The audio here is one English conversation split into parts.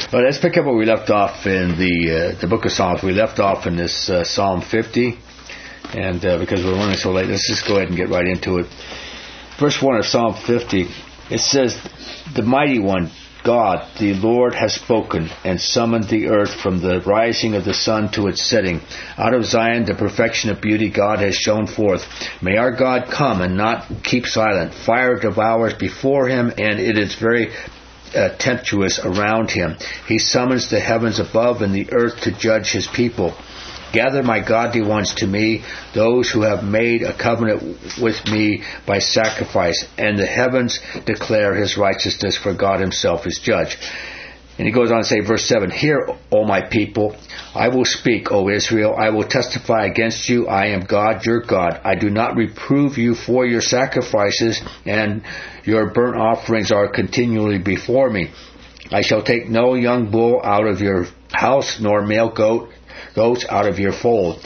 Well, let's pick up where we left off in the book of Psalms. We left off in this Psalm 50, and because we're running so late, let's just go ahead and get right into it. Verse 1 of Psalm 50, it says, "The mighty one, God, the Lord, has spoken and summoned the earth from the rising of the sun to its setting. Out of Zion, the perfection of beauty, God has shone forth. May our God come and not keep silent. Fire devours before him, and it is very tempestuous around him. He summons the heavens above and the earth to judge his people. Gather my godly ones to me, those who have made a covenant with me by sacrifice, and the heavens declare his righteousness, for God himself is judge." And he goes on to say, verse 7, "Hear, O my people, I will speak, O Israel, I will testify against you, I am God, your God. I do not reprove you for your sacrifices, and your burnt offerings are continually before me. I shall take no young bull out of your house, nor male goats out of your fold.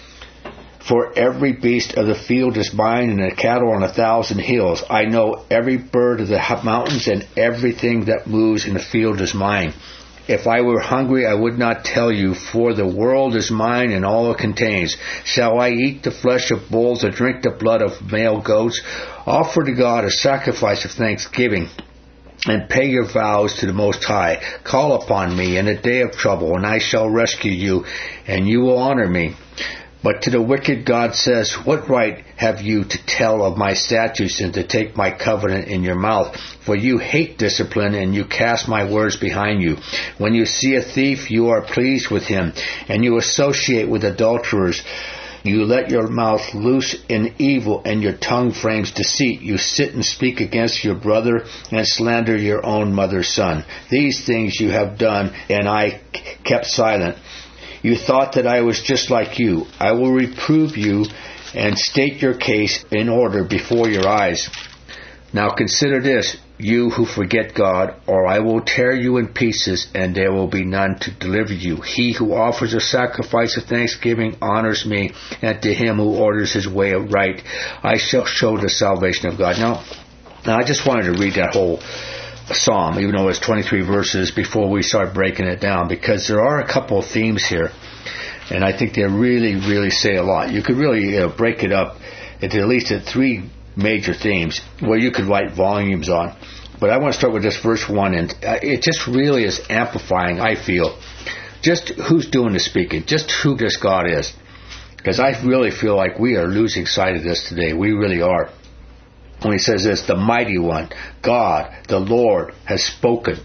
For every beast of the field is mine, and the cattle on 1,000 hills. I know every bird of the mountains, and everything that moves in the field is mine. If I were hungry, I would not tell you, for the world is mine and all it contains. Shall I eat the flesh of bulls or drink the blood of male goats? Offer to God a sacrifice of thanksgiving, and pay your vows to the Most High. Call upon me in a day of trouble, and I shall rescue you, and you will honor me. But to the wicked God says, what right have you to tell of my statutes and to take my covenant in your mouth? For you hate discipline, and you cast my words behind you. When you see a thief, you are pleased with him, and you associate with adulterers. You let your mouth loose in evil, and your tongue frames deceit. You sit and speak against your brother, and slander your own mother's son. These things you have done, and I kept silent. You thought that I was just like you. I will reprove you and state your case in order before your eyes. Now consider this, you who forget God, or I will tear you in pieces, and there will be none to deliver you. He who offers a sacrifice of thanksgiving honors me, and to him who orders his way right, I shall show the salvation of God." Now I just wanted to read that whole psalm, even though it's 23 verses, before we start breaking it down, because there are a couple of themes here, and I think they really, really say a lot. You could really break it up into at least three major themes where you could write volumes on. But I want to start with this verse 1, and it just really is amplifying, I feel, just who's doing the speaking, just who this God is. Because I really feel like we are losing sight of this today. We really are. When he says this, "The mighty one, God, the Lord, has spoken."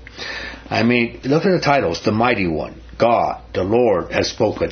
I mean, look at the titles. The mighty one, God, the Lord, has spoken.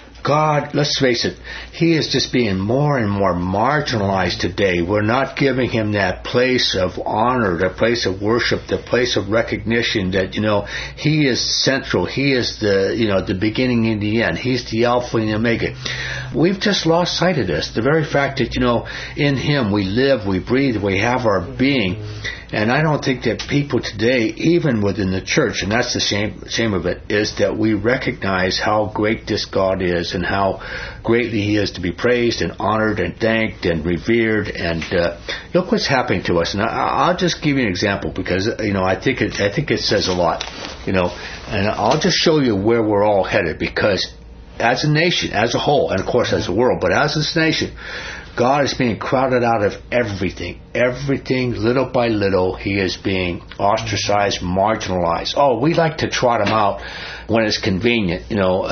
God, let's face it, he is just being more and more marginalized today. We're not giving him that place of honor, that place of worship, the place of recognition that, he is central. He is the beginning and the end. He's the Alpha and the Omega. We've just lost sight of this. The very fact that, in him we live, we breathe, we have our being. And I don't think that people today, even within the church, and that's the shame of it, is that we recognize how great this God is and how greatly he is to be praised and honored and thanked and revered. And look what's happening to us. And I'll just give you an example because I think it says a lot. And I'll just show you where we're all headed, because as a nation, as a whole, and of course as a world, but as this nation, God is being crowded out of everything. Everything, little by little, he is being ostracized, marginalized. Oh, we like to trot him out when it's convenient,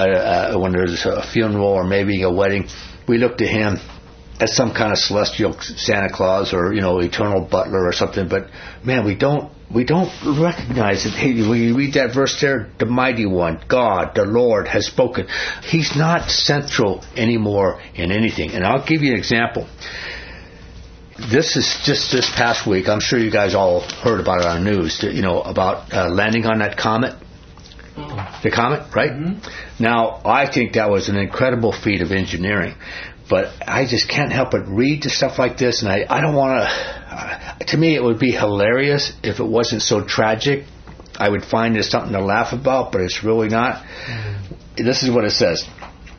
when there's a funeral or maybe a wedding. We look to him as some kind of celestial Santa Claus or, eternal butler or something. But, man, we don't recognize it. Hey, when you read that verse there, the mighty one, God, the Lord, has spoken. He's not central anymore in anything. And I'll give you an example. This is just this past week. I'm sure you guys all heard about it on the news, about landing on that comet. The comet, right? Mm-hmm. Now, I think that was an incredible feat of engineering. But I just can't help but read the stuff like this, and I don't want to me, it would be hilarious if it wasn't so tragic. I would find it something to laugh about, but it's really not. Mm-hmm. This is what it says.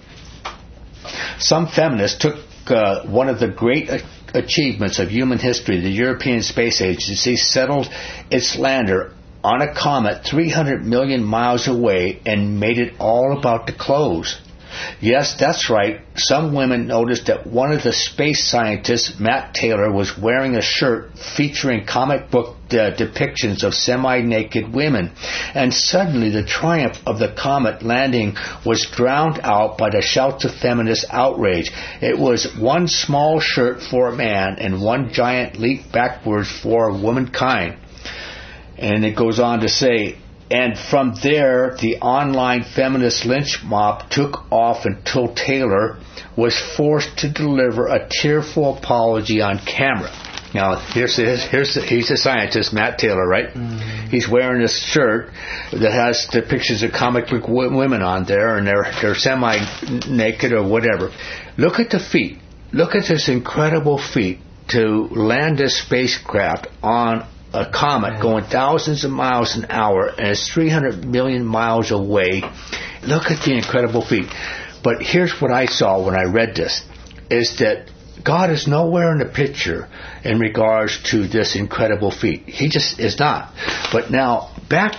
Some feminists took one of the great achievements of human history, the European Space Agency, settled its lander on a comet 300 million miles away and made it all about the clothes. Yes, that's right. Some women noticed that one of the space scientists, Matt Taylor, was wearing a shirt featuring comic book depictions of semi-naked women. And suddenly the triumph of the comet landing was drowned out by the shouts of feminist outrage. It was one small shirt for a man and one giant leap backwards for womankind. And it goes on to say, and from there, the online feminist lynch mob took off until Taylor was forced to deliver a tearful apology on camera. Now, he's a scientist, Matt Taylor, right? Mm-hmm. He's wearing this shirt that has the pictures of comic book women on there, and they're semi-naked or whatever. Look at the feat. Look at this incredible feat to land this spacecraft on a comet going thousands of miles an hour, and it's 300 million miles away. Look at the incredible feat. But here's what I saw when I read this, is that God is nowhere in the picture in regards to this incredible feat. He just is not. But now, back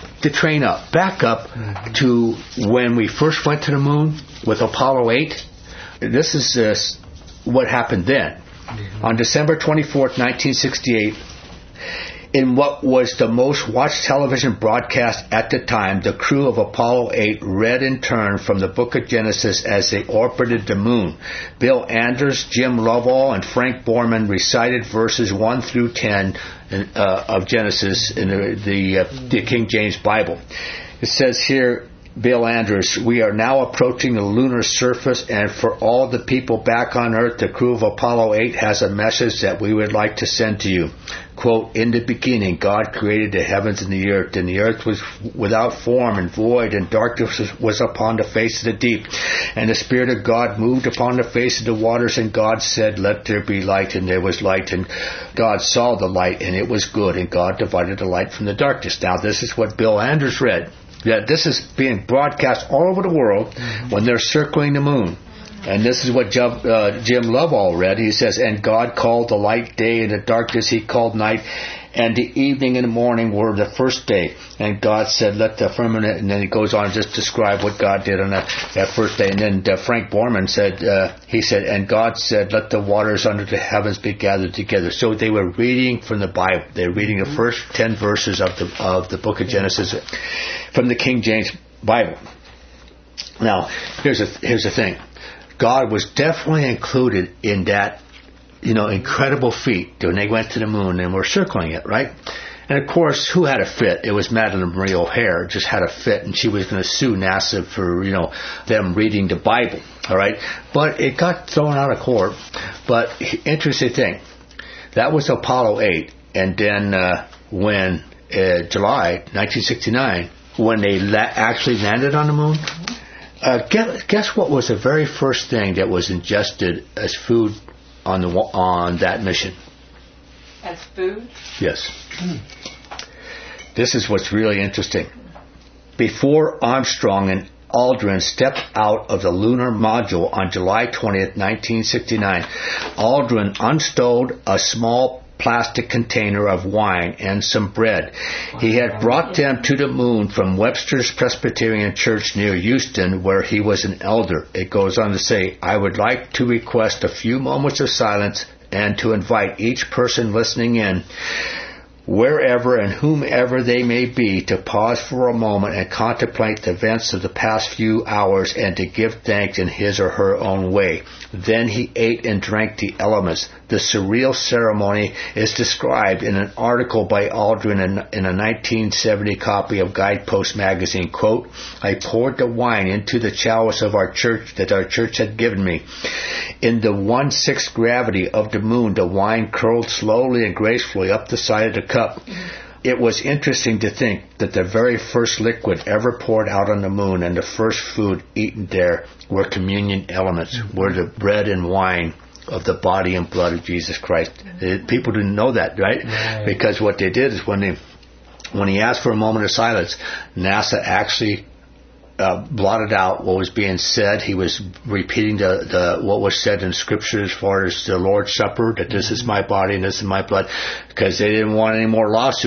up to when we first went to the moon with Apollo 8. This is what happened then. On December 24th, 1968, in what was the most watched television broadcast at the time, the crew of Apollo 8 read in turn from the book of Genesis as they orbited the moon. Bill Anders, Jim Lovell, and Frank Borman recited verses 1 through 10 of Genesis in the King James Bible. It says here, Bill Anders, we are now approaching the lunar surface, and for all the people back on Earth, the crew of Apollo 8 has a message that we would like to send to you. Quote, in the beginning, God created the heavens and the earth was without form and void, and darkness was upon the face of the deep. And the Spirit of God moved upon the face of the waters, and God said, let there be light, and there was light. And God saw the light, and it was good, and God divided the light from the darkness. Now, this is what Bill Anders read. That this is being broadcast all over the world when they're circling the moon. And this is what Jim Lovell read. He says, and God called the light day, and the darkness he called night, and the evening and the morning were the first day. And God said, let the firmament, and then he goes on to just describe what God did on that first day. And then Frank Borman said, and God said, let the waters under the heavens be gathered together. So they were reading from the Bible. They were reading the first 10 verses of the book of Genesis from the King James Bible. Now, here's the thing. God was definitely included in that, incredible feat when they went to the moon and were circling it, right? And of course, who had a fit? It was Madeleine Marie O'Hare just had a fit, and she was going to sue NASA for, them reading the Bible, all right? But it got thrown out of court. But interesting thing, that was Apollo 8, and then when July 1969, when they actually landed on the moon. Guess what was the very first thing that was ingested as food on that mission? As food? Yes. This is what's really interesting. Before Armstrong and Aldrin stepped out of the lunar module on July 20th, 1969, Aldrin unstowed a small plastic container of wine and some bread. He had brought them to the moon from Webster's Presbyterian Church near Houston, where he was an elder. It goes on to say, I would like to request a few moments of silence and to invite each person listening in, wherever and whomever they may be, to pause for a moment and contemplate the events of the past few hours and to give thanks in his or her own way. Then he ate and drank the elements. The surreal ceremony is described in an article by Aldrin in a 1970 copy of Guidepost magazine. Quote, I poured the wine into the chalice of our church that our church had given me. In the 1/6 gravity of the moon, the wine curled slowly and gracefully up the side of the cup. It was interesting to think that the very first liquid ever poured out on the moon and the first food eaten there were communion elements, were the bread and wine of the body and blood of Jesus Christ. People didn't know that, right? Because what they did is when he asked for a moment of silence, NASA actually blotted out what was being said. He was repeating what was said in Scripture as far as the Lord's Supper, that this is my body and this is my blood, because they didn't want any more lawsuits.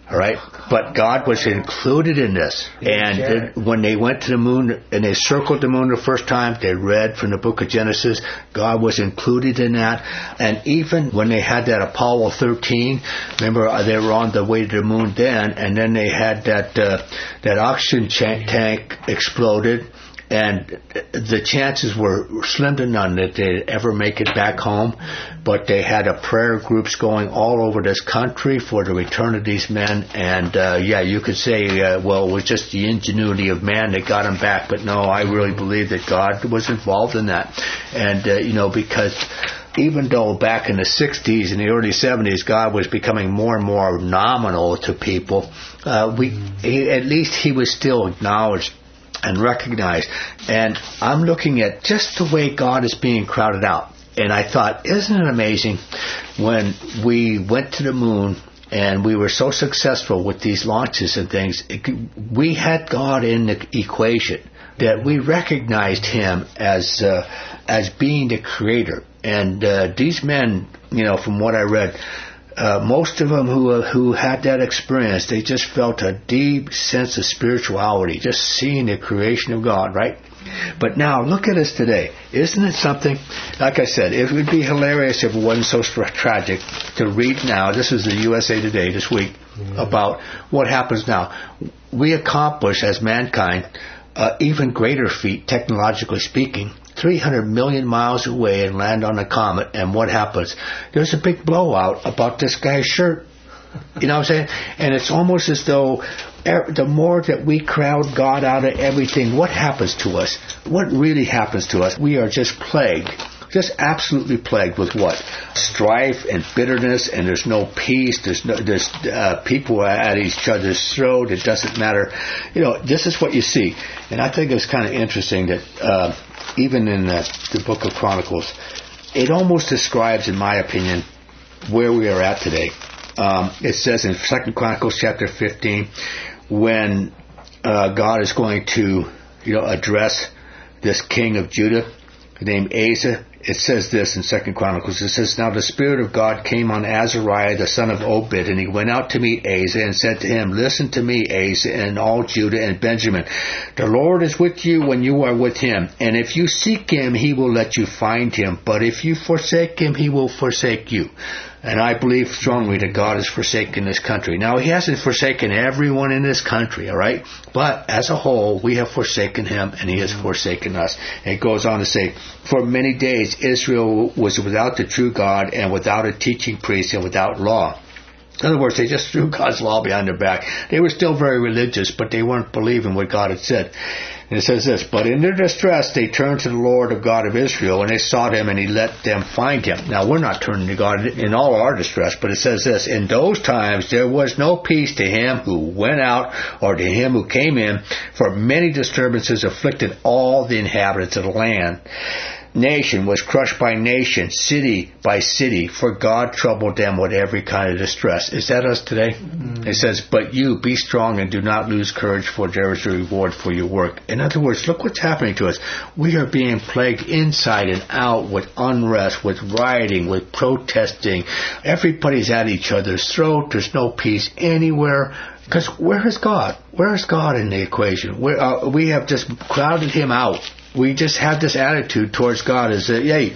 All right, but God was included in this. And when they went to the moon and they circled the moon the first time, they read from the book of Genesis. God was included in that. And even when they had that Apollo 13, remember they were on the way to the moon then, and then they had that oxygen tank exploded. And the chances were slim to none that they'd ever make it back home. But they had prayer groups going all over this country for the return of these men. And, you could say, well, it was just the ingenuity of man that got them back. But no, I really believe that God was involved in that. And, because even though back in the 60s and the early 70s, God was becoming more and more nominal to people, at least he was still acknowledged and recognized. And I'm looking at just the way God is being crowded out. And I thought, isn't it amazing when we went to the moon and we were so successful with these launches and things, we had God in the equation, that we recognized him as being the creator. And these men, from what I read, most of them who had that experience, they just felt a deep sense of spirituality, just seeing the creation of God, right? But now, look at us today. Isn't it something? Like I said, it would be hilarious if it wasn't so tragic to read now. This is the USA Today this week about what happens now. We accomplish, as mankind, even greater feat, technologically speaking, 300 million miles away and land on a comet, and what happens? There's a big blowout about this guy's shirt. You know what I'm saying? And it's almost as though the more that we crowd God out of everything, what happens to us? What really happens to us? We are just plagued. Just absolutely plagued with what? Strife and bitterness, and there's no peace. There's people at each other's throat. It doesn't matter. This is what you see. And I think it's kind of interesting that even in the book of Chronicles, it almost describes, in my opinion, where we are at today. It says in 2 Chronicles chapter 15, when God is going to address this king of Judah named Asa, it says this in 2 Chronicles. It says, "Now the Spirit of God came on Azariah, the son of Obed, and he went out to meet Asa and said to him, 'Listen to me, Asa, and all Judah and Benjamin. The Lord is with you when you are with him. And if you seek him, he will let you find him. But if you forsake him, he will forsake you.'" And I believe strongly that God has forsaken this country. Now, he hasn't forsaken everyone in this country, all right? But as a whole, we have forsaken him, and he has forsaken us. And it goes on to say, "For many days Israel was without the true God, and without a teaching priest, and without law." In other words, they just threw God's law behind their back. They were still very religious, but they weren't believing what God had said. And it says this, "But in their distress, they turned to the Lord of God of Israel, and they sought him, and he let them find him." Now, we're not turning to God in all our distress, but it says this, "In those times there was no peace to him who went out, or to him who came in, for many disturbances afflicted all the inhabitants of the land. Nation was crushed by nation, city by city, for God troubled them with every kind of distress." Is that us today? Mm-hmm. It says, "But you, be strong and do not lose courage, for there is a reward for your work." In other words, look what's happening to us. We are being plagued inside and out with unrest, with rioting, with protesting. Everybody's at each other's throat. There's no peace anywhere. Because where is God? Where is God in the equation? We have just crowded him out. We just have this attitude towards God as that, hey,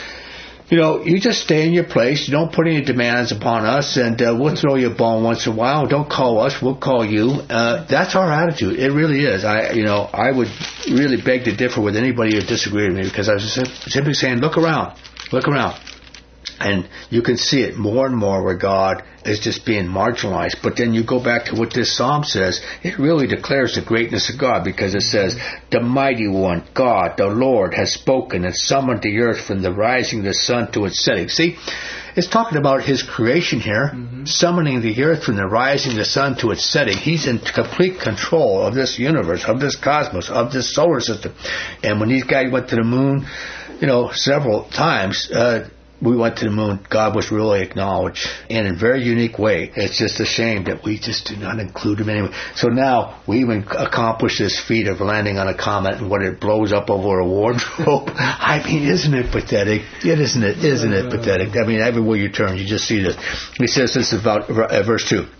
you just stay in your place. You don't put any demands upon us, and we'll throw you a bone once in a while. Don't call us. We'll call you. That's our attitude. It really is. I would really beg to differ with anybody who disagreed with me, because I was simply saying, look around. Look around. And you can see it more and more where God is just being marginalized. But then you go back to what this psalm says. It really declares the greatness of God, because it says, "The mighty one, God, the Lord, has spoken and summoned the earth from the rising of the sun to its setting." See, it's talking about his creation here, summoning the earth from the rising of the sun to its setting. He's in complete control of this universe, of this cosmos, of this solar system. And when these guys went to the moon, several times, we went to the moon, God was really acknowledged in a very unique way. It's just a shame that we just do not include him anyway. So now we even accomplish this feat of landing on a comet, and what it blows up over a wardrobe. I mean, isn't it pathetic? Isn't it pathetic? I mean, everywhere you turn, you just see this. He says this about verse 2.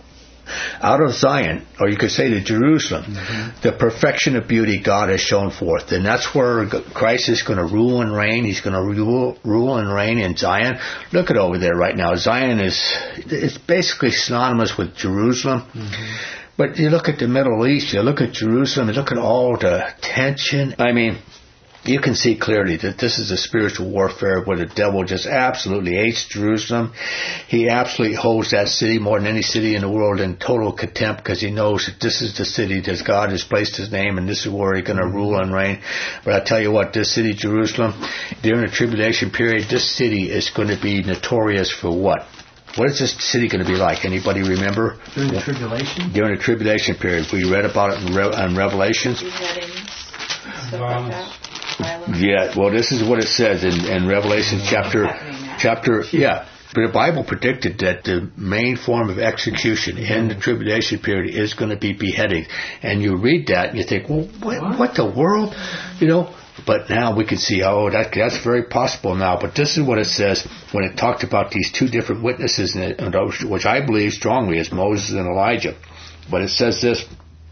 Out of Zion, or you could say to Jerusalem, the perfection of beauty God has shown forth. And that's where Christ is going to rule and reign. He's going to rule and reign in Zion. Look at over there right now. Zion it's basically synonymous with Jerusalem. But you look at the Middle East, you look at Jerusalem, you look at all the tension. I mean, you can see clearly that this is a spiritual warfare where the devil just absolutely hates Jerusalem. He absolutely holds that city more than any city in the world in total contempt because he knows that this is the city that God has placed his name and this is where he's going to rule and reign. But I tell you what, this city, Jerusalem, during the tribulation period, this city is going to be notorious for what? What is this city going to be like? Anybody remember? During the tribulation? During the tribulation period. We read about it in Revelations. Beheadings, stuff like that. Violence. Yeah, well, this is what it says in Revelation chapter. Yeah. But the Bible predicted that the main form of execution in the tribulation period is going to be beheading. And you read that and you think, well, what the world? You know, but now we can see, that's very possible now. But this is what it says when it talked about these two different witnesses, which I believe strongly is Moses and Elijah. But it says this,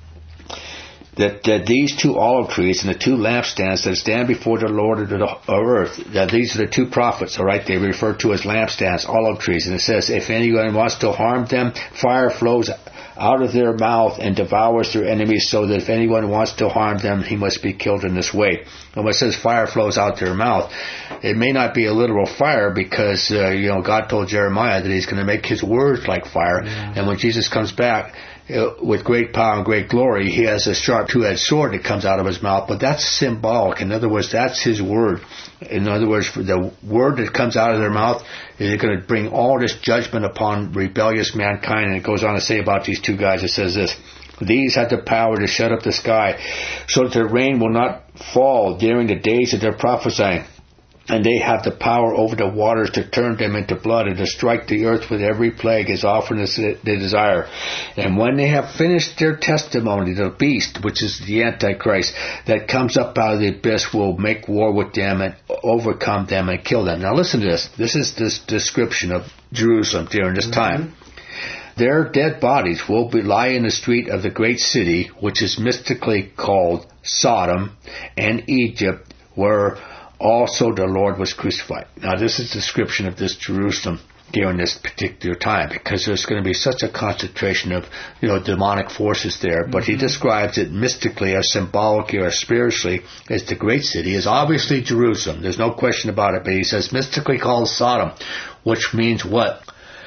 that these two olive trees and the two lampstands that stand before the Lord of the earth, that these are the two prophets, all right? They refer to as lampstands, olive trees. And it says, if anyone wants to harm them, fire flows out of their mouth and devours their enemies, so that if anyone wants to harm them, he must be killed in this way. And when it says fire flows out their mouth, it may not be a literal fire because, God told Jeremiah that he's going to make his words like fire. Yeah. And when Jesus comes back, with great power and great glory, he has a sharp two-edged sword that comes out of his mouth, but that's symbolic. In other words, that's his word. In other words, the word that comes out of their mouth is going to bring all this judgment upon rebellious mankind. And it goes on to say about these two guys, it says this, these had the power to shut up the sky so that the rain will not fall during the days of their prophesying. And they have the power over the waters to turn them into blood and to strike the earth with every plague as often as they desire. And when they have finished their testimony, the beast, which is the Antichrist, that comes up out of the abyss will make war with them and overcome them and kill them. Now listen to this. This is this description of Jerusalem during this time. Their dead bodies will lie in the street of the great city, which is mystically called Sodom and Egypt, where also the Lord was crucified. Now this is a description of this Jerusalem during this particular time, because there's going to be such a concentration of demonic forces there. But he describes it mystically or symbolically or spiritually as the great city is obviously Jerusalem. There's no question about it. But he says mystically called Sodom, which means what?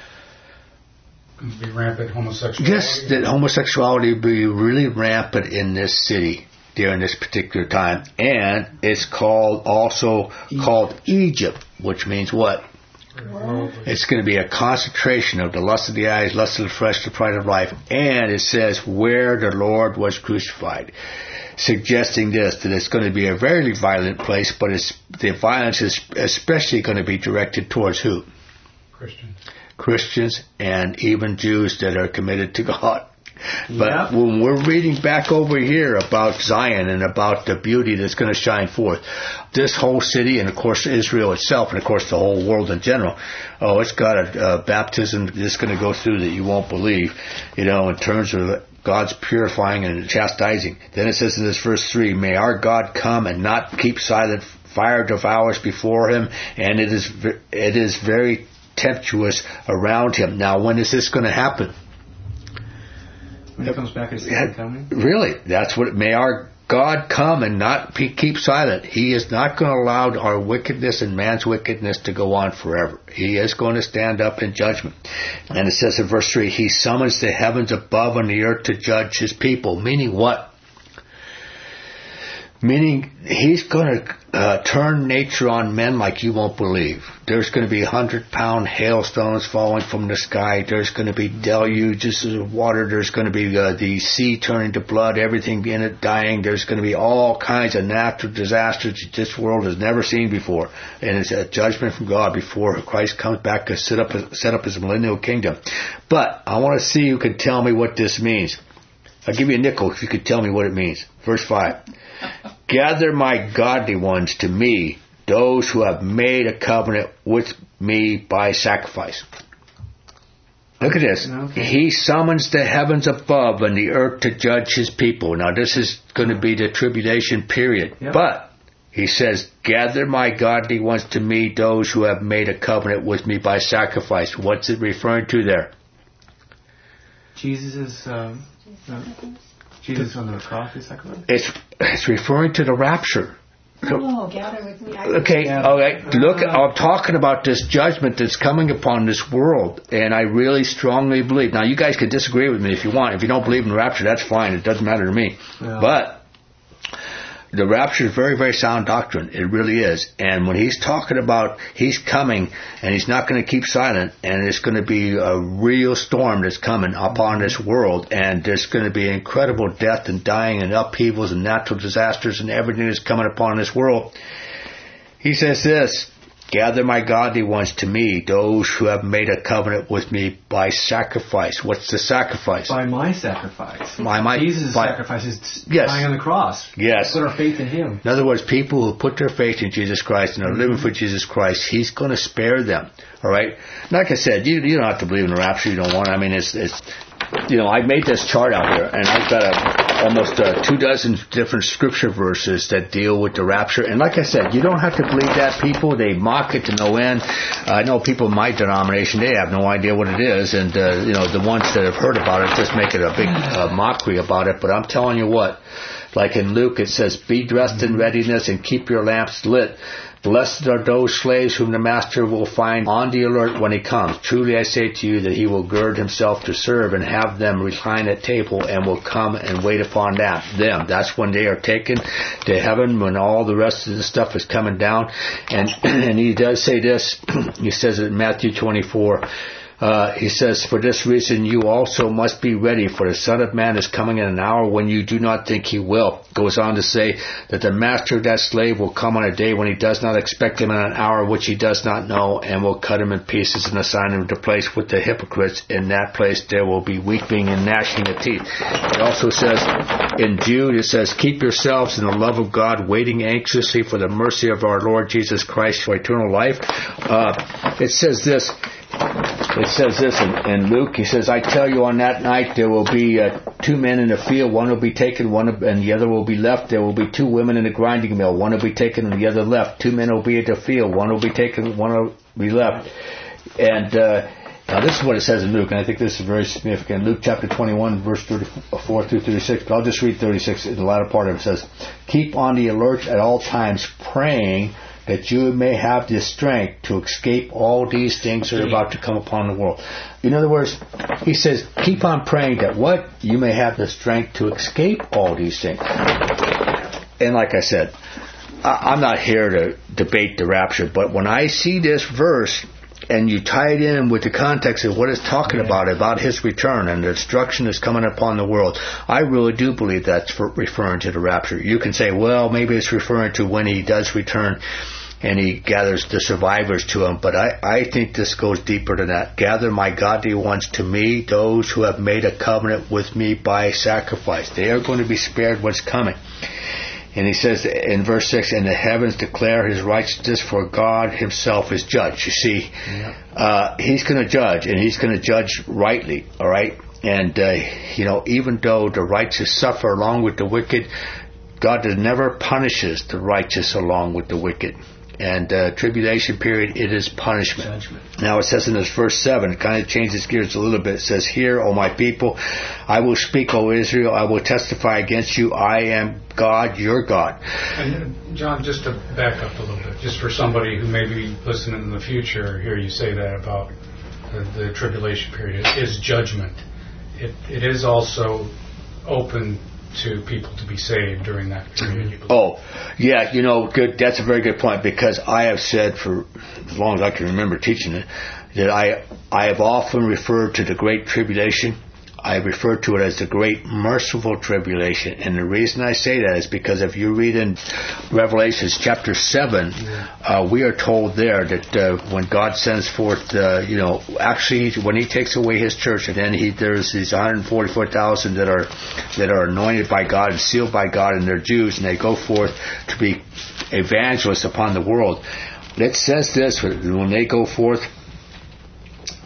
Be rampant homosexuality. Yes, that homosexuality will be really rampant in this city during this particular time. And it's also called Egypt, which means what? It's going to be a concentration of the lust of the eyes, lust of the flesh, the pride of life. And it says where the Lord was crucified, suggesting this, that it's going to be a very violent place, but the violence is especially going to be directed towards who? Christians and even Jews that are committed to God. But when we're reading back over here about Zion and about the beauty that's going to shine forth, this whole city and, of course, Israel itself and, of course, the whole world in general, it's got a baptism that's going to go through that you won't believe, in terms of God's purifying and chastising. Then it says in this verse 3, may our God come and not keep silent, fire devours before him, and it is very tempestuous around him. Now, when is this going to happen? When he comes back, is he coming? Really, that's what. May our God come and not keep silent. He is not going to allow our wickedness and man's wickedness to go on forever. He is going to stand up in judgment. And it says in verse 3, he summons the heavens above and the earth to judge his people. Meaning what? Meaning he's going to turn nature on men like you won't believe. There's going to be 100-pound hailstones falling from the sky. There's going to be deluges of water. There's going to be the sea turning to blood, everything in it dying. There's going to be all kinds of natural disasters that this world has never seen before. And it's a judgment from God before Christ comes back to set up his millennial kingdom. But I want to see who can tell me what this means. I'll give you a nickel if you could tell me what it means. Verse 5. Gather my godly ones to me, those who have made a covenant with me by sacrifice. Look at this. Okay. He summons the heavens above and the earth to judge his people. Now, this is going to be the tribulation period. Yep. But he says, gather my godly ones to me, those who have made a covenant with me by sacrifice. What's it referring to there? Jesus is Jesus on the cross is sacrificed. It's referring to the rapture. Oh, gather with me. Okay, all right. Look, I'm talking about this judgment that's coming upon this world, and I really strongly believe. Now, you guys can disagree with me if you want. If you don't believe in the rapture, that's fine. It doesn't matter to me. Yeah. But the rapture is very, very sound doctrine. It really is. And when he's talking about he's coming and he's not going to keep silent, and it's going to be a real storm that's coming upon this world, and there's going to be incredible death and dying and upheavals and natural disasters and everything that's coming upon this world. He says this, gather my godly ones to me, those who have made a covenant with me by sacrifice. What's the sacrifice? By my sacrifice. Jesus' by, sacrifice is yes. dying on the cross. Yes. Put our faith in Him. In other words, people who put their faith in Jesus Christ and are living for Jesus Christ, He's going to spare them. All right? Like I said, you don't have to believe in the rapture. You don't want to. I mean, it's I made this chart out here, and I've got almost 24 different scripture verses that deal with the rapture. And like I said, you don't have to believe that. People, they mock it to no end. I know people in my denomination, they have no idea what it is. And, the ones that have heard about it just make it a big mockery about it. But I'm telling you what, like in Luke, it says, be dressed in readiness and keep your lamps lit. Blessed are those slaves whom the master will find on the alert when he comes. Truly I say to you that he will gird himself to serve and have them recline at table and will come and wait upon them. That's when they are taken to heaven, when all the rest of the stuff is coming down. And he does say this. He says it in Matthew 24. He says, for this reason you also must be ready, for the Son of Man is coming in an hour when you do not think he will. Goes on to say that the master of that slave will come on a day when he does not expect him, in an hour which he does not know, and will cut him in pieces and assign him to place with the hypocrites. In that place there will be weeping and gnashing of teeth. It also says in Jude, it says, keep yourselves in the love of God, waiting anxiously for the mercy of our Lord Jesus Christ for eternal life. It says this in Luke. He says, I tell you, on that night there will be 2 men in the field. One will be taken, and the other will be left. There will be 2 women in the grinding mill. One will be taken and the other left. 2 men will be at the field. One will be taken, one will be left. And now this is what it says in Luke, and I think this is very significant. Luke chapter 21, verse 34 through 36. But I'll just read 36. In the latter part of it says, keep on the alert at all times, praying that you may have the strength to escape all these things that are about to come upon the world. In other words, he says, keep on praying that what? You may have the strength to escape all these things. And like I said, I'm not here to debate the rapture, but when I see this verse, and you tie it in with the context of what it's talking about his return and the destruction that's coming upon the world, I really do believe that's referring to the rapture. You can say, well, maybe it's referring to when he does return and he gathers the survivors to him, but I think this goes deeper than that. Gather my godly ones to me, those who have made a covenant with me by sacrifice. They are going to be spared what's coming. And he says in verse 6, and the heavens declare his righteousness, for God himself is judge. You see, he's going to judge, and he's going to judge rightly, all right? And, even though the righteous suffer along with the wicked, God never punishes the righteous along with the wicked. And tribulation period, it is punishment. Judgment. Now it says in this verse 7, it kind of changes gears a little bit. It says, hear, O my people, I will speak, O Israel, I will testify against you, I am God, your God. And John, just to back up a little bit, just for somebody who may be listening in the future, hear you say that about the tribulation period, is judgment. It is also open to people to be saved during that period. Oh, yeah, good. That's a very good point, because I have said for as long as I can remember teaching it, that I have often referred to the Great Tribulation. I refer to it as the Great Merciful Tribulation. And the reason I say that is because if you read in Revelations chapter 7, we are told there that when God sends forth, actually when he takes away his church, and then there's these 144,000 that are anointed by God and sealed by God, and they're Jews, and they go forth to be evangelists upon the world. It says this, when they go forth,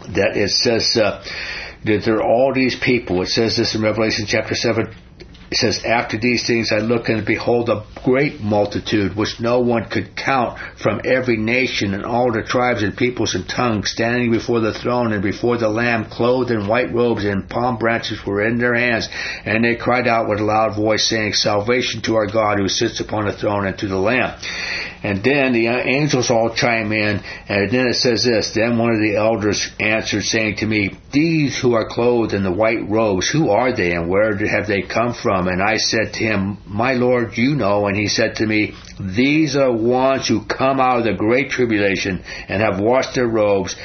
that it says that there are all these people. It says this in Revelation chapter 7. It says, after these things I looked, and behold, a great multitude, which no one could count, from every nation and all the tribes and peoples and tongues, standing before the throne and before the Lamb, clothed in white robes, and palm branches were in their hands. And they cried out with a loud voice, saying, Salvation to our God who sits upon the throne and to the Lamb. And then the angels all chime in, and then it says this, then one of the elders answered, saying to me, these who are clothed in the white robes, who are they, and where have they come from? And I said to him, my Lord, you know. And he said to me, these are ones who come out of the great tribulation and have washed their robes,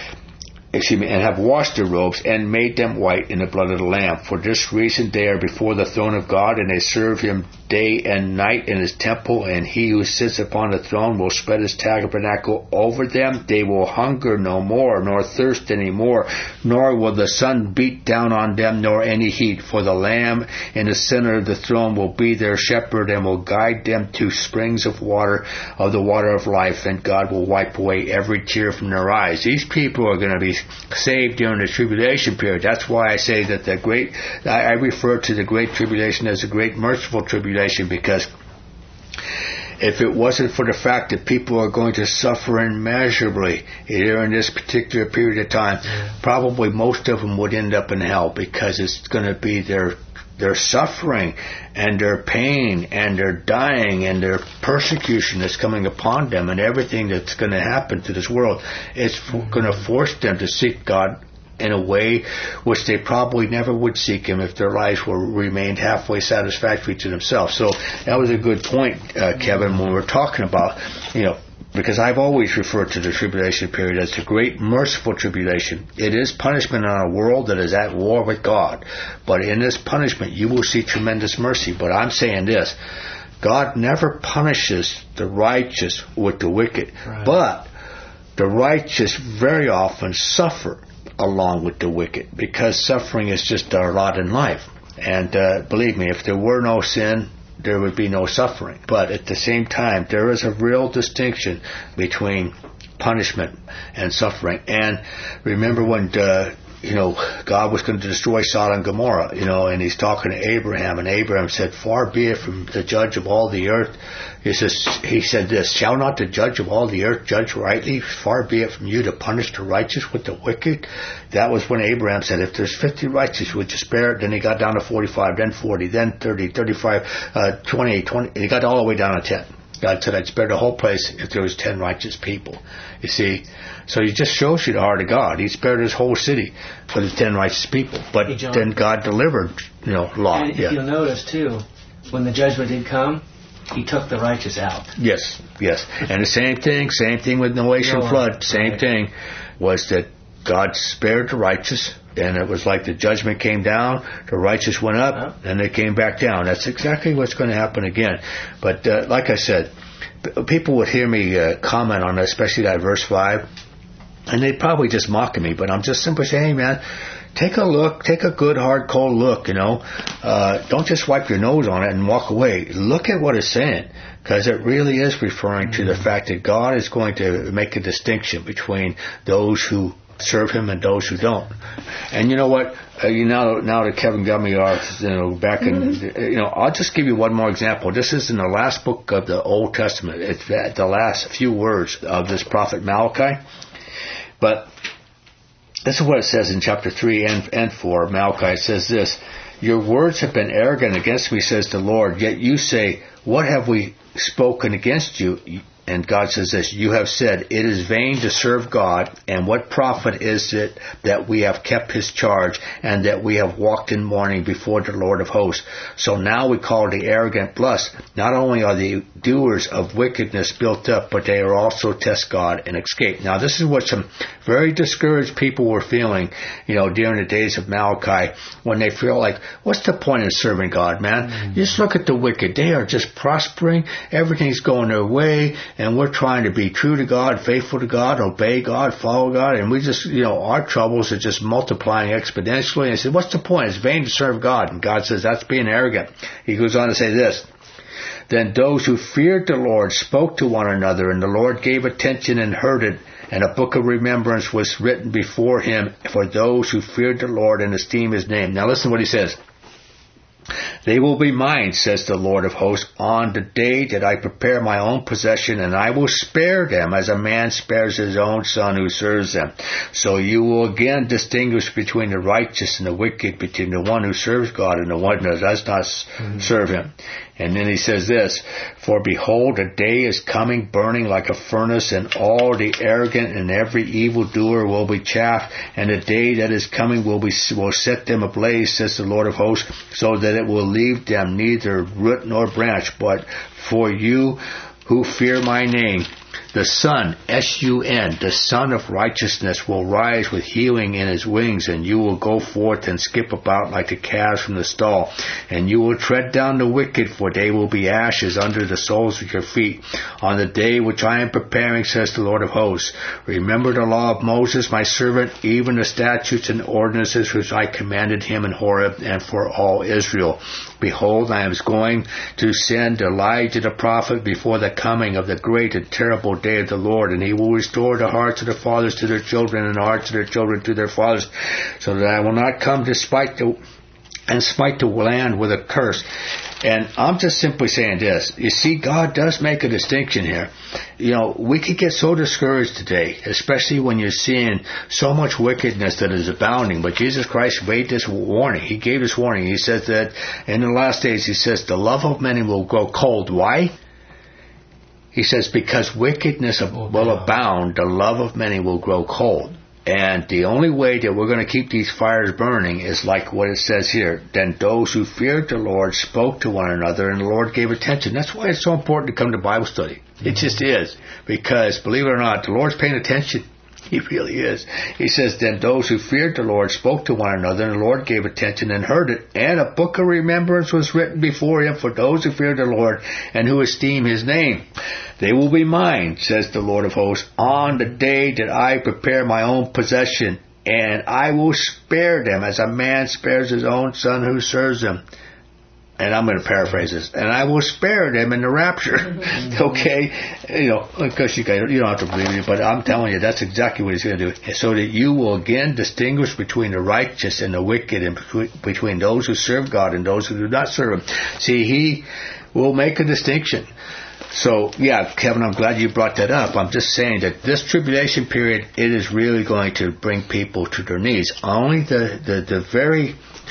and made them white in the blood of the Lamb. For this reason they are before the throne of God, and they serve him day and night in his temple, and he who sits upon the throne will spread his tabernacle over them. They will hunger no more, nor thirst any more, nor will the sun beat down on them, nor any heat. For the Lamb in the center of the throne will be their shepherd, and will guide them to springs of water, of the water of life, and God will wipe away every tear from their eyes. These people are going to be saved during the tribulation period. That's why I say that I refer to the great tribulation as a great merciful tribulation, because if it wasn't for the fact that people are going to suffer immeasurably during this particular period of time, probably most of them would end up in hell, because it's going to be their suffering and their pain and their dying and their persecution that's coming upon them, and everything that's going to happen to this world. It's going to force them to seek God in a way which they probably never would seek him if their lives remained halfway satisfactory to themselves. So that was a good point, Kevin, when we're talking about, because I've always referred to the tribulation period as the great merciful tribulation. It is punishment on a world that is at war with God. But in this punishment, you will see tremendous mercy. But I'm saying this, God never punishes the righteous with the wicked. Right. But the righteous very often suffer along with the wicked, because suffering is just our lot in life. And believe me, if there were no sin, there would be no suffering. But at the same time, there is a real distinction between punishment and suffering. And remember when God was going to destroy Sodom and Gomorrah, and he's talking to Abraham, and Abraham said, far be it from the judge of all the earth. He said this, shall not the judge of all the earth judge rightly? Far be it from you to punish the righteous with the wicked. That was when Abraham said, if there's 50 righteous, would you spare it? Then he got down to 45, then 40, then 30, 35, 20, and he got all the way down to 10. God said, I'd spare the whole place if there was 10 righteous people. You see, so it just shows you the heart of God. He spared his whole city for the 10 righteous people. But then God delivered, Lot. And if you'll notice, too, when the judgment did come, he took the righteous out. Yes. And the same thing with Noah and flood. Same thing was that God spared the righteous, and it was like the judgment came down, the righteous went up, and they came back down. That's exactly what's going to happen again. But like I said, people would hear me comment on that, especially that verse 5, and they'd probably just mock me, but I'm just simply saying, hey, man, take a look, take a good, hard, cold look, Don't just wipe your nose on it and walk away. Look at what it's saying, because it really is referring to the fact that God is going to make a distinction between those who serve him and those who don't. And you know what? Now that Kevin got me back in, I'll just give you one more example. This is in the last book of the Old Testament. It's the last few words of this prophet Malachi. But this is what it says in chapter 3 and 4. Malachi says this, your words have been arrogant against me, says the Lord, yet you say, what have we spoken against you? And God says this, you have said, it is vain to serve God, and what profit is it that we have kept his charge, and that we have walked in mourning before the Lord of hosts? So now we call the arrogant blessed. Not only are the doers of wickedness built up, but they are also test God and escape. Now this is what some very discouraged people were feeling, during the days of Malachi, when they feel like, what's the point in serving God, man? Just look at the wicked. They are just prospering. Everything's going their way. And we're trying to be true to God, faithful to God, obey God, follow God, and we just, our troubles are just multiplying exponentially. And I said, what's the point? It's vain to serve God. And God says, that's being arrogant. He goes on to say this, then those who feared the Lord spoke to one another, and the Lord gave attention and heard it, and a book of remembrance was written before him for those who feared the Lord and esteemed his name. Now listen to what he says. They will be mine, says the Lord of hosts, on the day that I prepare my own possession, and I will spare them as a man spares his own son who serves them. So you will again distinguish between the righteous and the wicked, between the one who serves God and the one who does not serve him. And then he says this, for behold, a day is coming burning like a furnace, and all the arrogant and every evildoer will be chaffed, and the day that is coming will set them ablaze, says the Lord of hosts, so that it will leave them neither root nor branch. But for you who fear my name, the Son, S-U-N, the Son of Righteousness will rise with healing in his wings, and you will go forth and skip about like the calves from the stall. And you will tread down the wicked, for they will be ashes under the soles of your feet. On the day which I am preparing, says the Lord of hosts, remember the law of Moses, my servant, even the statutes and ordinances which I commanded him in Horeb, and for all Israel. Behold, I am going to send Elijah the prophet before the coming of the great and terrible day of the Lord, and he will restore the hearts of the fathers to their children, and the hearts of their children to their fathers, so that I will not come to smite the land with a curse. And I'm just simply saying this. You see, God does make a distinction here. You know, we could get so discouraged today, especially when you're seeing so much wickedness that is abounding. But Jesus Christ made this warning. He gave this warning. He says that in the last days, he says, the love of many will grow cold. Why? He says, because wickedness will abound, the love of many will grow cold. And the only way that we're going to keep these fires burning is like what it says here. Then those who feared the Lord spoke to one another, and the Lord gave attention. That's why it's so important to come to Bible study. It just is. Because, believe it or not, the Lord's paying attention. He really is. He says, then those who feared the Lord spoke to one another, and the Lord gave attention and heard it. And a book of remembrance was written before him for those who fear the Lord and who esteem his name. They will be mine, says the Lord of hosts, on the day that I prepare my own possession, and I will spare them as a man spares his own son who serves him. And I'm going to paraphrase this. And I will spare them in the rapture. Okay? You know, of course you don't have to believe me, but I'm telling you, that's exactly what he's going to do. So that you will again distinguish between the righteous and the wicked, and between those who serve God and those who do not serve him. See, he will make a distinction. So, yeah, Kevin, I'm glad you brought that up. I'm just saying that this tribulation period, it is really going to bring people to their knees. Only the very...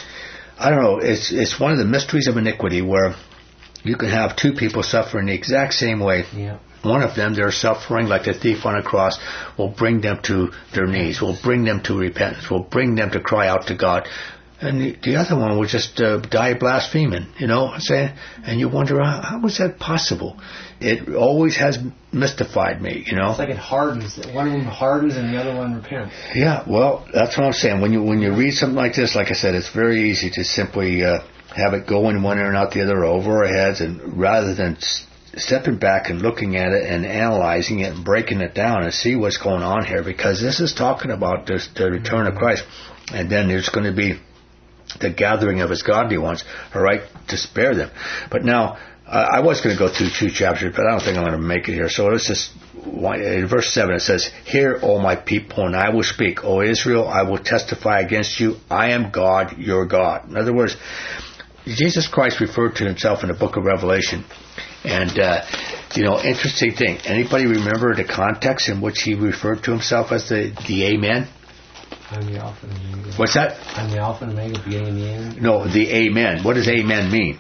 I don't know, it's one of the mysteries of iniquity where you can have two people suffering the exact same way. Yeah. One of them, they're suffering like the thief on a cross, will bring them to their knees, will bring them to repentance, will bring them to cry out to God. And the other one will just die blaspheming, you know what I'm saying? And you wonder, how was that possible? It always has mystified me, you know? It's like it hardens. One of them hardens and the other one repents. Yeah, well, that's what I'm saying. When you read something like this, like I said, it's very easy to simply have it go in one ear and out the other over our heads, and rather than stepping back and looking at it and analyzing it and breaking it down and see what's going on here, because this is talking about the return of Christ. And then there's going to be the gathering of his godly ones, all right, to spare them. But now, I was going to go through 2 chapters, but I don't think I'm going to make it here. So let's just, in verse 7 it says, hear, O my people, and I will speak. O Israel, I will testify against you. I am God, your God. In other words, Jesus Christ referred to himself in the book of Revelation. And, interesting thing. Anybody remember the context in which he referred to himself as the Amen? I'm the Alpha and Omega. What's that? I'm the Alpha and Omega, beginning and the end. No, the Amen. What does Amen mean?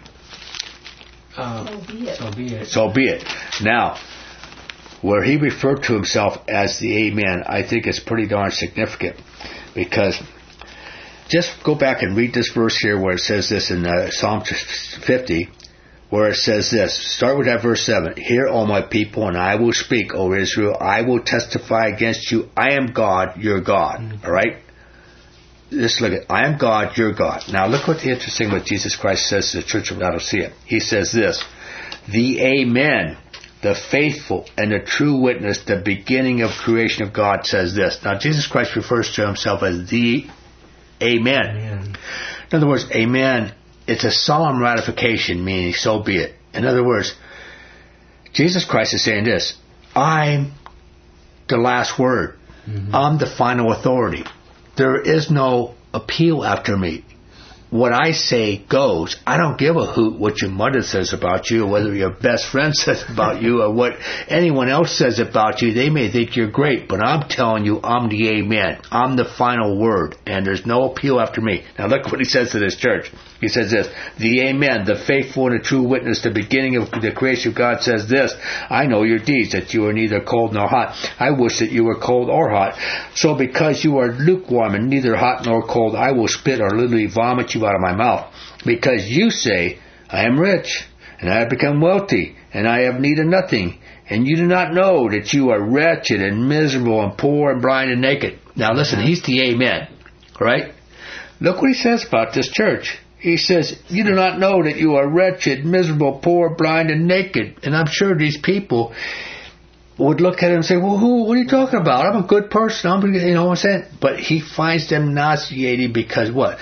So be it. So be it. So be it. Now, where he referred to himself as the Amen, I think is pretty darn significant, because just go back and read this verse here where it says this in Psalm 50, where it says this. Start with that verse 7. Hear, all my people, and I will speak, O Israel. I will testify against you. I am God, your God. Mm-hmm. All right? Just look at, I am God, your God. Now look what the interesting what Jesus Christ says to the church of Laodicea. He says this, the Amen, the faithful and the true witness, the beginning of creation of God, says this. Now Jesus Christ refers to himself as the Amen. Amen. In other words, Amen, it's a solemn ratification, meaning so be it. In other words, Jesus Christ is saying this, I'm the last word. I'm the final authority. There is no appeal after me. What I say goes. I don't give a hoot what your mother says about you, or whether your best friend says about you, or what anyone else says about you. They may think you're great, but I'm telling you, I'm the amen. I'm the final word, and there's no appeal after me. Now look what he says to this church. He says this, the amen, the faithful and the true witness, the beginning of the creation of God says this, I know your deeds, that you are neither cold nor hot. I wish that you were cold or hot. So because you are lukewarm and neither hot nor cold, I will spit or literally vomit you out of my mouth. Because you say, I am rich, and I have become wealthy, and I have need of nothing. And you do not know that you are wretched and miserable and poor and blind and naked. Now listen, he's the amen. Right? Look what he says about this church. He says, you do not know that you are wretched, miserable, poor, blind, and naked. And I'm sure these people would look at him and say, well, what are you talking about? I'm a good person. You know what I'm saying? But he finds them nauseating because what?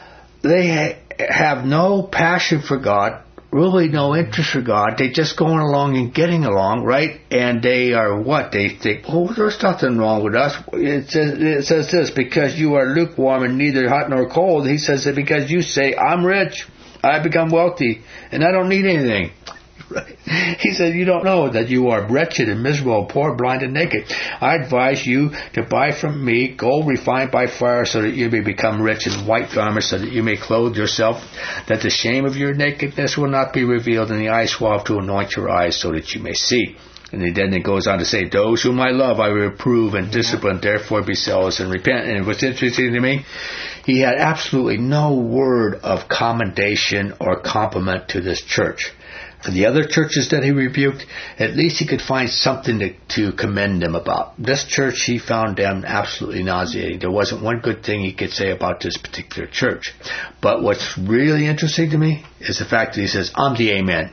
They have no passion for God, really no interest for God. They're just going along and getting along, right? And they are what? They think, oh, there's nothing wrong with us. It says this, because you are lukewarm and neither hot nor cold. He says that because you say, I'm rich, I become wealthy, and I don't need anything. Right? He said, you don't know that you are wretched and miserable, poor, blind, and naked. I advise you to buy from me gold refined by fire so that you may become rich, and white garments so that you may clothe yourself, that the shame of your nakedness will not be revealed, and the eye swab to anoint your eyes so that you may see. And then it goes on to say, those whom I love I reprove and discipline, therefore be zealous and repent. And what's interesting to me, he had absolutely no word of commendation or compliment to this church. For the other churches that he rebuked, at least he could find something to commend them about. This church, he found them absolutely nauseating. There wasn't one good thing he could say about this particular church. But what's really interesting to me is the fact that he says, I'm the amen.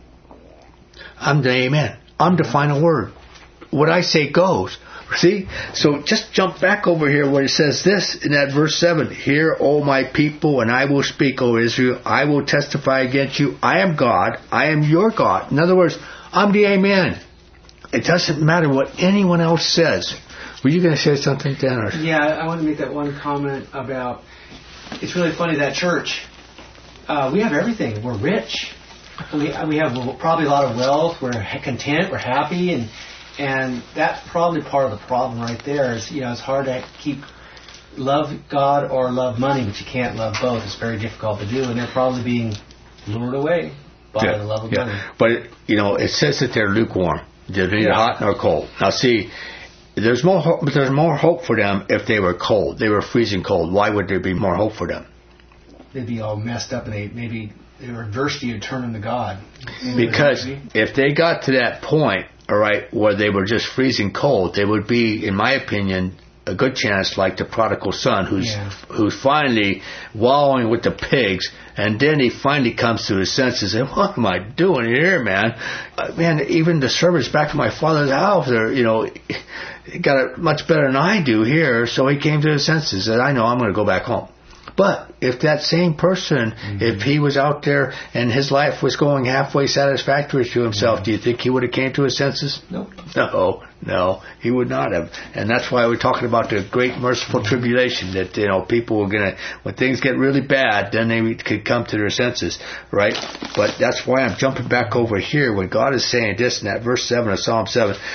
I'm the amen. I'm the final word. What I say goes. See? So just jump back over here where it says this in that verse 7. Hear, O my people, and I will speak, O Israel. I will testify against you. I am God. I am your God. In other words, I'm the amen. It doesn't matter what anyone else says. Were you going to say something, Dan? Or? Yeah, I want to make that one comment about, it's really funny, that church, we have everything. We're rich. We have probably a lot of wealth. We're content. We're happy. And that's probably part of the problem right there is, it's hard to love God or love money, but you can't love both. It's very difficult to do, and they're probably being lured away by the love of money. But, it says that they're lukewarm. They're neither hot nor cold. Now, see, there's more hope for them if they were cold. They were freezing cold. Why would there be more hope for them? They'd be all messed up, and maybe their adversity would turn them to God. Because if they got to that point, all right, where they were just freezing cold, they would be, in my opinion, a good chance like the prodigal son who's finally wallowing with the pigs, and then he finally comes to his senses and, what am I doing here, man? Man, even the servants back to my father's house, they got it much better than I do here, so he came to his senses and said, I know, I'm going to go back home. But if that same person, if he was out there and his life was going halfway satisfactory to himself, do you think he would have came to his senses? Nope. No, he would not have. And that's why we're talking about the great merciful tribulation, that, people are going to, when things get really bad, then they could come to their senses, right? But that's why I'm jumping back over here when God is saying this in that verse 7 of Psalm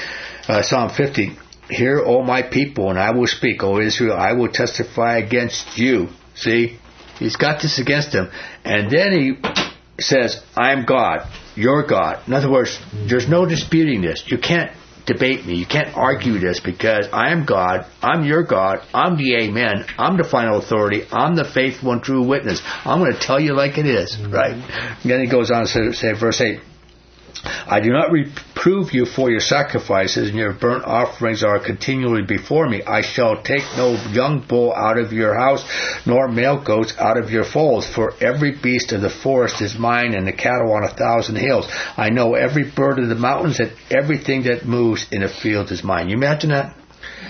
50. Hear, O my people, and I will speak, O Israel, I will testify against you. See, he's got this against him. And then he says, I am God, your God. In other words, there's no disputing this. You can't debate me. You can't argue this because I am God, I'm your God, I'm the amen, I'm the final authority, I'm the faithful and true witness. I'm going to tell you like it is, right? And then he goes on to say, verse 8, I do not reprove you for your sacrifices, and your burnt offerings are continually before me. I shall take no young bull out of your house, nor male goats out of your folds. For every beast of the forest is mine, and the cattle on 1,000 hills. I know every bird of the mountains, and everything that moves in a field is mine. You imagine that?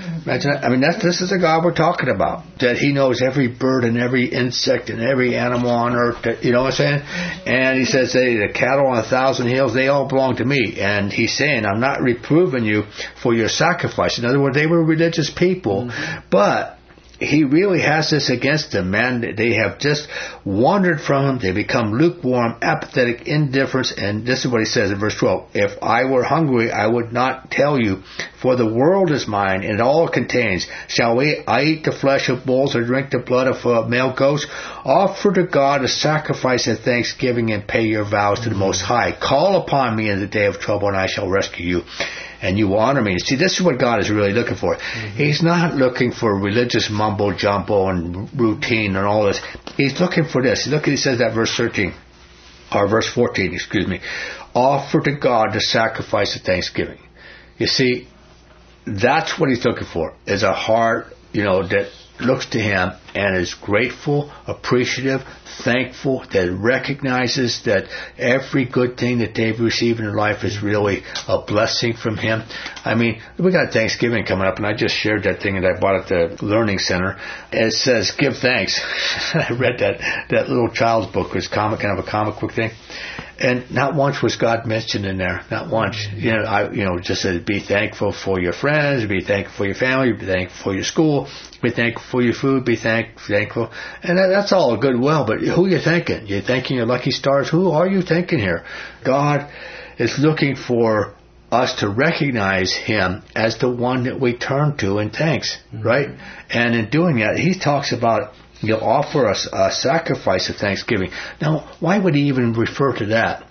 Imagine that. I mean, this is the God we're talking about. That He knows every bird and every insect and every animal on earth. You know what I'm saying? And He says, the cattle on 1,000 hills, they all belong to me. And He's saying, I'm not reproving you for your sacrifice. In other words, they were religious people, but He really has this against them, man. They have just wandered from Him. They become lukewarm, apathetic, indifferent. And this is what He says in verse 12. If I were hungry, I would not tell you, for the world is mine, and all it contains. Shall I eat the flesh of bulls or drink the blood of male goats? Offer to God a sacrifice of thanksgiving and pay your vows to the Most High. Call upon me in the day of trouble, and I shall rescue you, and you will honor me. See, this is what God is really looking for. He's not looking for religious mumbo-jumbo and routine and all this. He's looking for this. Look, He says that verse 13, or verse 14, excuse me. Offer to God the sacrifice of thanksgiving. You see, that's what He's looking for, is a heart, that looks to Him and is grateful, appreciative, thankful, that recognizes that every good thing that they've received in their life is really a blessing from Him. I mean, we got Thanksgiving coming up, and I just shared that thing that I bought at the Learning Center. It says, give thanks. I read that little child's book. It was kind of a comic book thing. And not once was God mentioned in there. Not once. Just said, be thankful for your friends, be thankful for your family, be thankful for your school, be thankful for your food, be thankful. And that's all good and well, but who are you thanking? You're thanking your lucky stars? Who are you thanking here? God is looking for us to recognize Him as the one that we turn to in thanks, right? And in doing that, He talks about offer us a sacrifice of thanksgiving. Now, why would He even refer to that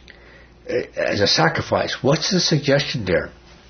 as a sacrifice? What's the suggestion there?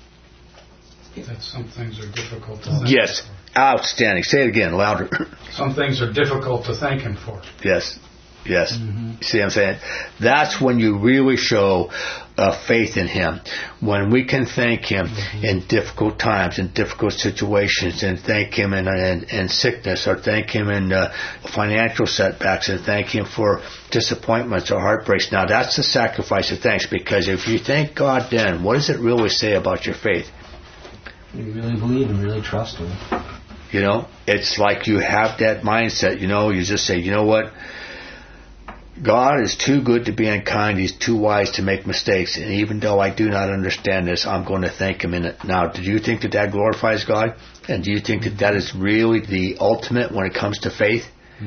That some things are difficult to thank Yes, Him for. Outstanding. Say it again, louder. Some things are difficult to thank Him for. Yes. See what I'm saying? That's when you really show faith in Him. When we can thank Him in difficult times, in difficult situations, and thank Him in sickness, or thank Him in financial setbacks, and thank Him for disappointments or heartbreaks. Now, that's the sacrifice of thanks, because if you thank God then, what does it really say about your faith? You really believe and really trust Him. It's like you have that mindset, you just say, you know what? God is too good to be unkind. He's too wise to make mistakes. And even though I do not understand this, I'm going to thank Him in it. Now, do you think that glorifies God? And do you think that is really the ultimate when it comes to faith?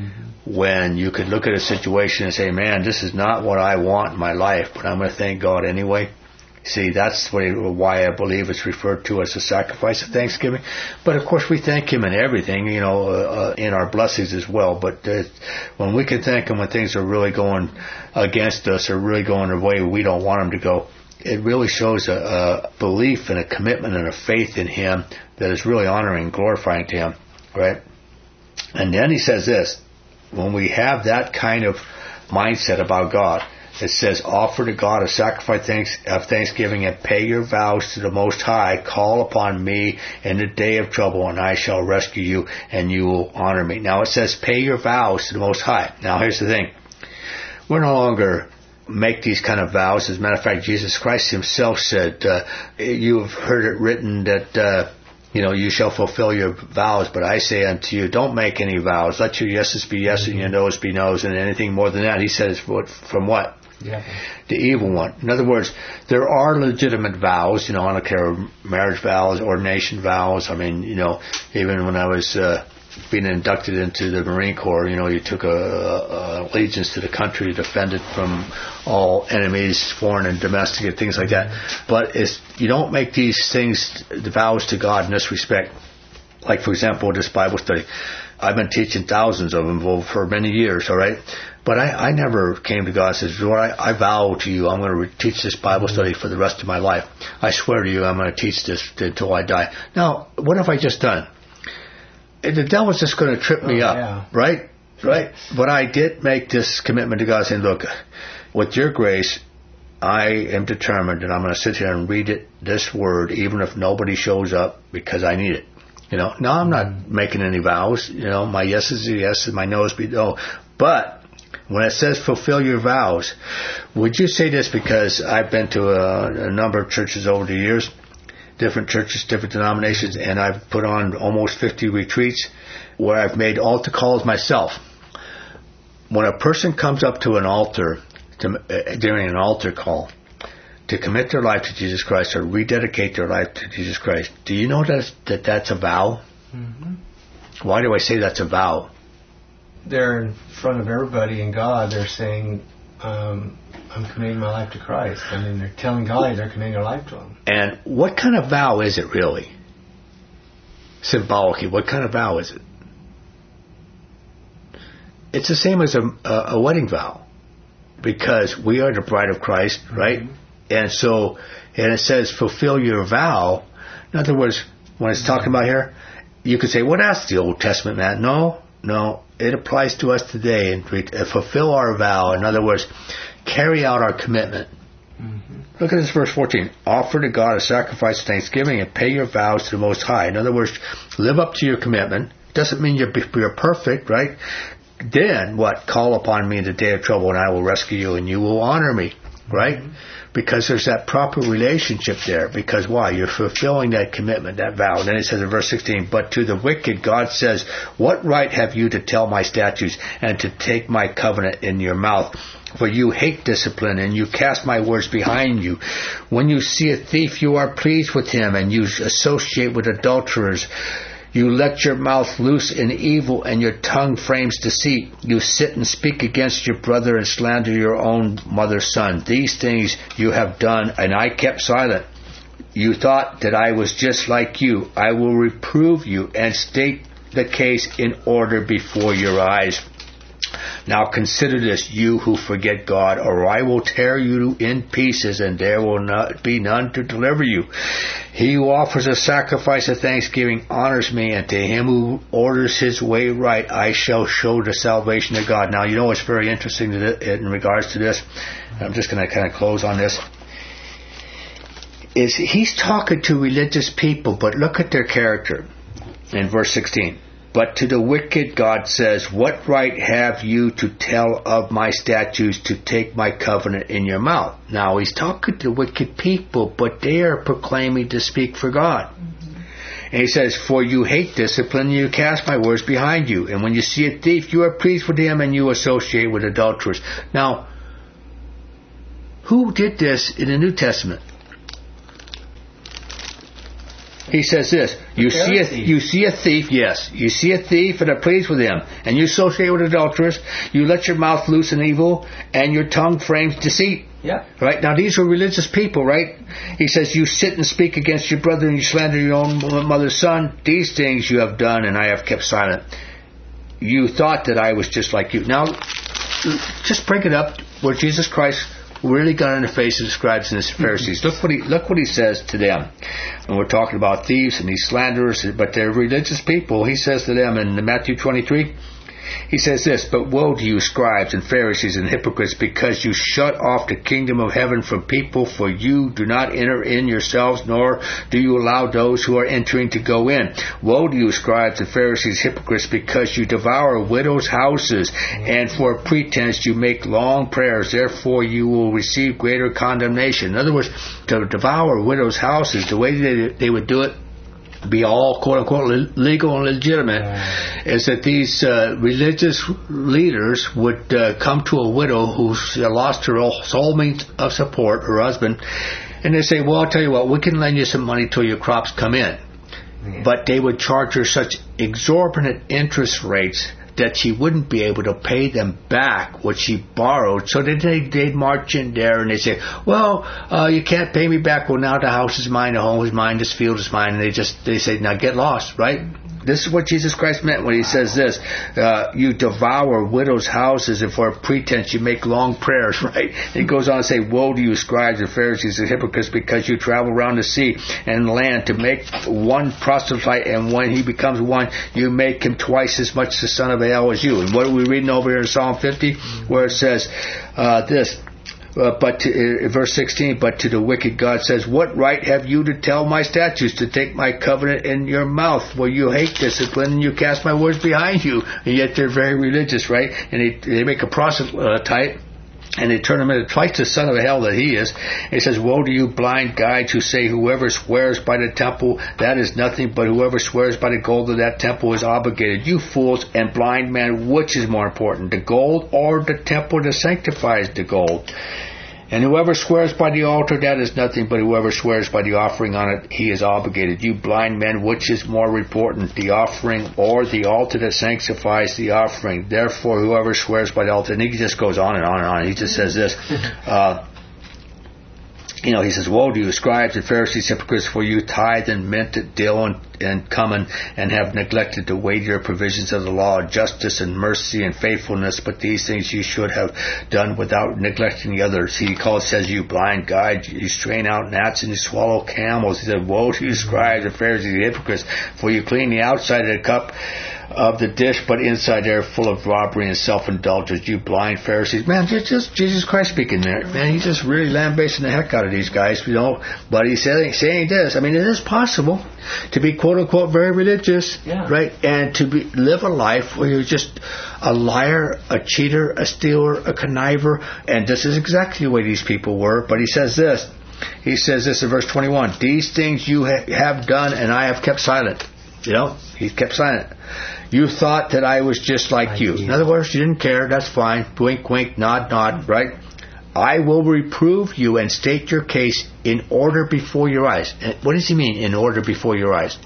When you could look at a situation and say, man, this is not what I want in my life, but I'm going to thank God anyway. See, that's why I believe it's referred to as a sacrifice of thanksgiving. But of course, we thank Him in everything, in our blessings as well. But when we can thank Him when things are really going against us or really going the way we don't want them to go, it really shows a belief and a commitment and a faith in Him that is really honoring and glorifying to Him, right? And then He says this, when we have that kind of mindset about God, it says, offer to God a sacrifice of thanksgiving and pay your vows to the Most High. Call upon me in the day of trouble, and I shall rescue you, and you will honor me. Now it says, pay your vows to the Most High. Now here's the thing. We're no longer make these kind of vows. As a matter of fact, Jesus Christ Himself said, you have heard it written that, you shall fulfill your vows, but I say unto you, don't make any vows. Let your yeses be yes and your noes be noes, and anything more than that. He says, from what? Yeah. The evil one. In other words, there are legitimate vows, I don't care, marriage vows, ordination vows. I mean, even when I was being inducted into the Marine Corps, you took a allegiance to the country, defend it from all enemies, foreign and domestic, and things like that. But you don't make these things, the vows to God in this respect. Like, for example, this Bible study. I've been teaching thousands of them for many years, all right? But I never came to God and said, Lord, I vow to you I'm going to teach this Bible study for the rest of my life. I swear to you I'm going to teach this until I die. Now, what have I just done? The devil's just going to trip me up, yeah. Right? But I did make this commitment to God saying, look, with your grace, I am determined that I'm going to sit here and read this word even if nobody shows up because I need it. Now I'm not making any vows. My yes is a yes and my no is a no. But when it says fulfill your vows, would you say this? Because I've been to a number of churches over the years. different churches, different denominations, and I've put on almost 50 retreats where I've made altar calls myself. When a person comes up to an altar during an altar call to commit their life to Jesus Christ or rededicate their life to Jesus Christ, do you know that's a vow? Mm-hmm. Why do I say that's a vow? They're in front of everybody and God. They're saying, I'm committing my life to Christ. I mean, they're telling God they're committing their life to Him. And what kind of vow is it really? Symbolically, what kind of vow is it? It's the same as a wedding vow, because we are the bride of Christ, right? Mm-hmm. And it says, fulfill your vow. In other words, when it's talking about here, you could say, well, that's the Old Testament, man. No, it applies to us today. And fulfill our vow. In other words, carry out our commitment. Mm-hmm. Look at this verse 14. Offer to God a sacrifice of thanksgiving and pay your vows to the Most High. In other words, live up to your commitment. Doesn't mean you're perfect, right? Then what? Call upon me in the day of trouble and I will rescue you and you will honor me, right? Mm-hmm. Because there's that proper relationship there. Because why? You're fulfilling that commitment, that vow. And then it says in verse 16, but to the wicked God says, what right have you to tell my statutes and to take my covenant in your mouth? For you hate discipline and you cast my words behind you. When you see a thief, you are pleased with him and you associate with adulterers. You let your mouth loose in evil and your tongue frames deceit. You sit and speak against your brother and slander your own mother's son. These things you have done, and I kept silent. You thought that I was just like you. I will reprove you and state the case in order before your eyes. Now consider this, you who forget God, or I will tear you in pieces, and there will not be none to deliver you. He who offers a sacrifice of thanksgiving honors me, and to him who orders his way right, I shall show the salvation of God. Now, you know what's very interesting in regards to this? I'm just going to kind of close on this. Is he's talking to religious people, but look at their character in verse 16. But to the wicked God says, what right have you to tell of my statutes, to take my covenant in your mouth? Now he's talking to wicked people, but they are proclaiming to speak for God. Mm-hmm. And he says, for you hate discipline, and you cast my words behind you. And when you see a thief, you are pleased with him, and you associate with adulterers. Now, who did this in the New Testament? He says this, you see a thief, yes. You see a thief and are pleased with him. And you associate with adulterers. You let your mouth loose in evil and your tongue frames deceit. Yeah. Right? Now these are religious people, right? He says, you sit and speak against your brother and you slander your own mother's son. These things you have done and I have kept silent. You thought that I was just like you. Now, just break it up where Jesus Christ really got in the face of the scribes and the Pharisees. Look what he says to them. And we're talking about thieves and these slanderers, but they're religious people. He says to them in Matthew 23, he says this, but woe to you, scribes and Pharisees and hypocrites, because you shut off the kingdom of heaven from people, for you do not enter in yourselves, nor do you allow those who are entering to go in. Woe to you, scribes and Pharisees, hypocrites, because you devour widows' houses, and for pretense you make long prayers. Therefore you will receive greater condemnation. In other words, to devour widows' houses, the way they would do it, be all quote-unquote legal and legitimate, is that these religious leaders would come to a widow who's lost her sole means of support, her husband, and they say, well, I'll tell you what, we can lend you some money till your crops come in. Yeah. But they would charge her such exorbitant interest rates that she wouldn't be able to pay them back what she borrowed. So they'd march in there and they'd say, well, you can't pay me back. Well, now the house is mine, the home is mine, this field is mine. And they say, now get lost, right? This is what Jesus Christ meant when he says this. You devour widows' houses, and for a pretense you make long prayers, right? He goes on to say, woe to you, scribes and Pharisees and hypocrites, because you travel around the sea and land to make one proselyte, and when he becomes one, you make him twice as much the son of Baal as you. And what are we reading over here in Psalm 50? Where it says this, verse 16, but to the wicked God says, what right have you to tell my statutes, to take my covenant in your mouth? Well, you hate discipline and you cast my words behind you. And yet they're very religious, right? And they make a proselyte and they turn him into twice the son of hell that he is. It says, woe to you blind guides who say whoever swears by the temple, that is nothing, but whoever swears by the gold of that temple is obligated. You fools and blind men, which is more important, the gold or the temple that sanctifies the gold? And whoever swears by the altar, that is nothing, but whoever swears by the offering on it, he is obligated. You blind men, which is more important, the offering or the altar that sanctifies the offering? Therefore, whoever swears by the altar, and he just goes on and on and on. He just says this, he says, woe to you, scribes and Pharisees, hypocrites, for you tithe and mint, dill and cumin, and have neglected the weightier provisions of the law, justice and mercy and faithfulness, but these things you should have done without neglecting the others. He says, you blind guides, you strain out gnats and you swallow camels. He said, woe to you, scribes and Pharisees, hypocrites, for you clean the outside of the cup of the dish, but inside they're full of robbery and self-indulgence. You blind Pharisees. Man, just Jesus Christ speaking there. Man, he's just really lambasting the heck out of these guys, But he's saying this. I mean, it is possible to be quote-unquote very religious, right? And to live a life where you're just a liar, a cheater, a stealer, a conniver. And this is exactly the way these people were. But he says this. He says this in verse 21. These things you have done, and I have kept silent. He kept silent. You thought that I was just like you. In other words, you didn't care. That's fine. Wink, wink, nod, nod, right? I will reprove you and state your case in order before your eyes. And what does he mean, in order before your eyes?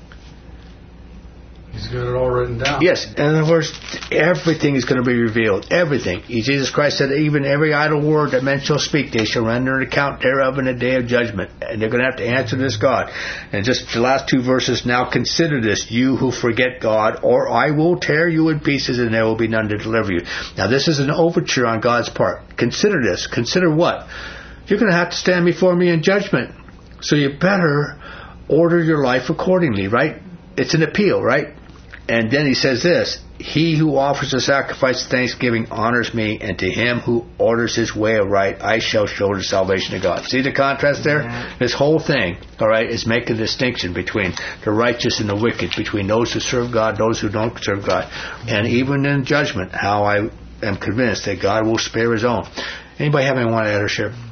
He's got it all written down. Yes. In other words, everything is going to be revealed. Everything. Jesus Christ said, even every idle word that men shall speak, they shall render an account thereof in the day of judgment. And they're going to have to answer this God. And just the last two verses, now consider this, you who forget God, or I will tear you in pieces and there will be none to deliver you. Now this is an overture on God's part. Consider this. Consider what? You're going to have to stand before me in judgment. So you better order your life accordingly, right? It's an appeal, right? And then he says this, he who offers a sacrifice of thanksgiving honors me, and to him who orders his way aright, I shall show the salvation of God. See the contrast there? Yeah. This whole thing, all right, is making a distinction between the righteous and the wicked, between those who serve God, those who don't serve God. And even in judgment, how I am convinced that God will spare his own. Anybody have anyone to add or share?